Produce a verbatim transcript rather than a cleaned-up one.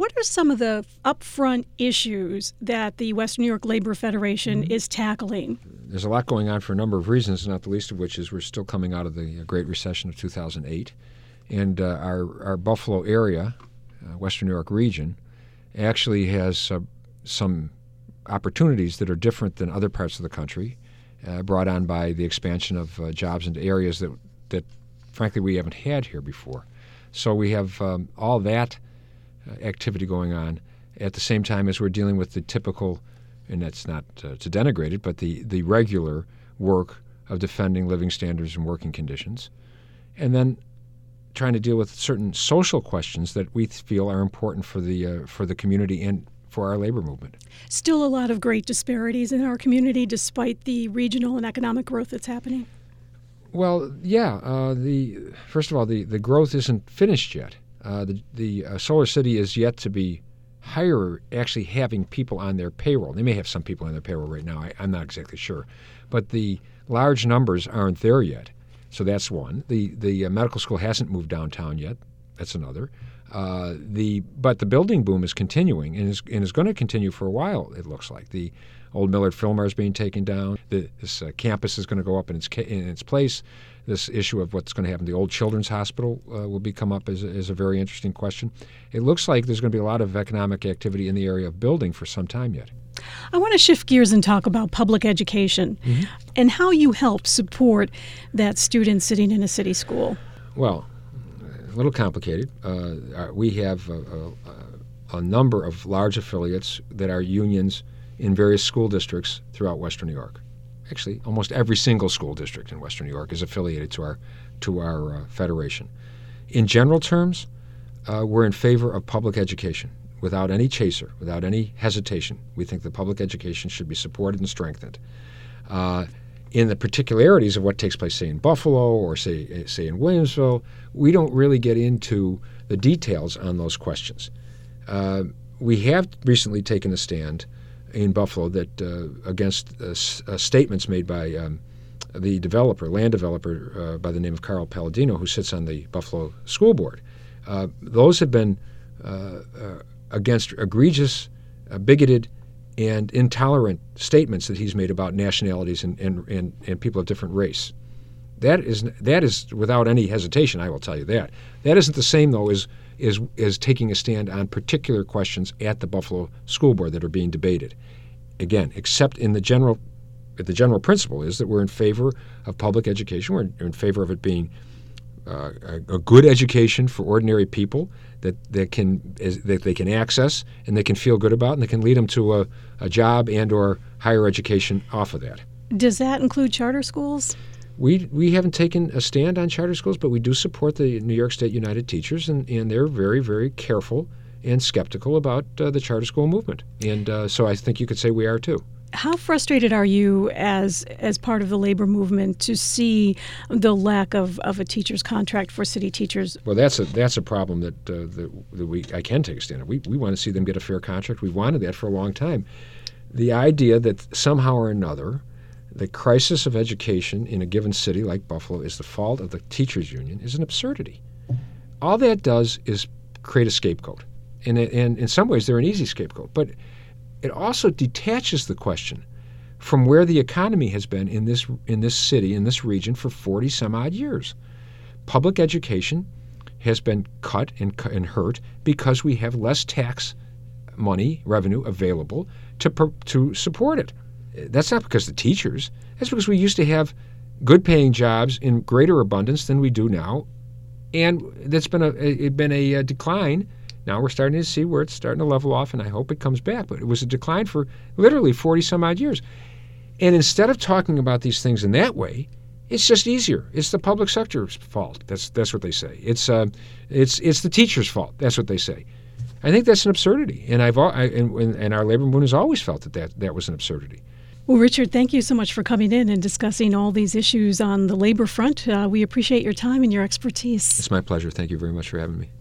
What are some of the upfront issues that the Western New York Labor Federation mm-hmm. is tackling? There's a lot going on for a number of reasons, not the least of which is we're still coming out of the Great Recession of two thousand eight. And uh, our, our Buffalo area, uh, Western New York region, actually has uh, some opportunities that are different than other parts of the country, uh, brought on by the expansion of uh, jobs into areas that, that, frankly, we haven't had here before. So we have um, all that uh, activity going on at the same time as we're dealing with the typical, and that's not uh, to denigrate it, but the, the regular work of defending living standards and working conditions. And then trying to deal with certain social questions that we feel are important for the uh, for the community and for our labor movement. Still a lot of great disparities in our community despite the regional and economic growth that's happening? Well, yeah. Uh, the first of all, the, the growth isn't finished yet. Uh, the the uh, Solar City is yet to be higher, actually having people on their payroll. They may have some people on their payroll right now. I, I'm not exactly sure. But the large numbers aren't there yet. So that's one. The the uh, medical school hasn't moved downtown yet. That's another. Uh, the but the building boom is continuing and is and is going to continue for a while. It looks like the old Millard Fillmore is being taken down. The, this uh, campus is going to go up in its in its place. This issue of what's going to happen to the old Children's Hospital uh, will be come up as a, as a very interesting question. It looks like there's going to be a lot of economic activity in the area of building for some time yet. I want to shift gears and talk about public education mm-hmm. and how you help support that student sitting in a city school. Well, a little complicated. Uh, we have a, a, a number of large affiliates that are unions in various school districts throughout Western New York. Actually, almost every single school district in Western New York is affiliated to our to our uh, federation. In general terms, uh, we're in favor of public education. Without any chaser, without any hesitation, we think that public education should be supported and strengthened. Uh, in the particularities of what takes place, say, in Buffalo or, say, say in Williamsville, we don't really get into the details on those questions. Uh, we have recently taken a stand in Buffalo that uh, against uh, s- uh, statements made by um, the developer, land developer uh, by the name of Carl Palladino, who sits on the Buffalo School Board. Uh, those have been uh, uh, against egregious, uh, bigoted, and intolerant statements that he's made about nationalities and, and, and, and people of different race. That is that is without any hesitation, I will tell you that. That isn't the same, though, as, as, as taking a stand on particular questions at the Buffalo School Board that are being debated. Again, except in the general the general principle is that we're in favor of public education. We're in favor of it being uh, a, a good education for ordinary people that, that can that they can access and they can feel good about, and they can lead them to a, a job and or higher education off of that. Does that include charter schools? We we haven't taken a stand on charter schools, but we do support the New York State United Teachers, and, and they're very, very careful and skeptical about uh, the charter school movement. And uh, so I think you could say we are too. How frustrated are you as as part of the labor movement to see the lack of, of a teacher's contract for city teachers? Well, that's a that's a problem that uh, that, that we I can take a stand on. We we want to see them get a fair contract. We've wanted that for a long time. The idea that somehow or another the crisis of education in a given city like Buffalo is the fault of the teachers union is an absurdity. All that does is create a scapegoat, and and in some ways they're an easy scapegoat, but it also detaches the question from where the economy has been in this in this city, in this region, for forty some odd years. Public education has been cut and, and hurt because we have less tax money, revenue available to to support it. That's not because of the teachers. That's because we used to have good-paying jobs in greater abundance than we do now, and that's been a it been a, a decline. Now we're starting to see where it's starting to level off, and I hope it comes back. But it was a decline for literally forty some odd years. And instead of talking about these things in that way, it's just easier. It's the public sector's fault. That's that's what they say. It's uh, it's it's the teacher's fault. That's what they say. I think that's an absurdity, and I've I, and, and our labor movement has always felt that, that that was an absurdity. Well, Richard, thank you so much for coming in and discussing all these issues on the labor front. Uh, we appreciate your time and your expertise. It's my pleasure. Thank you very much for having me.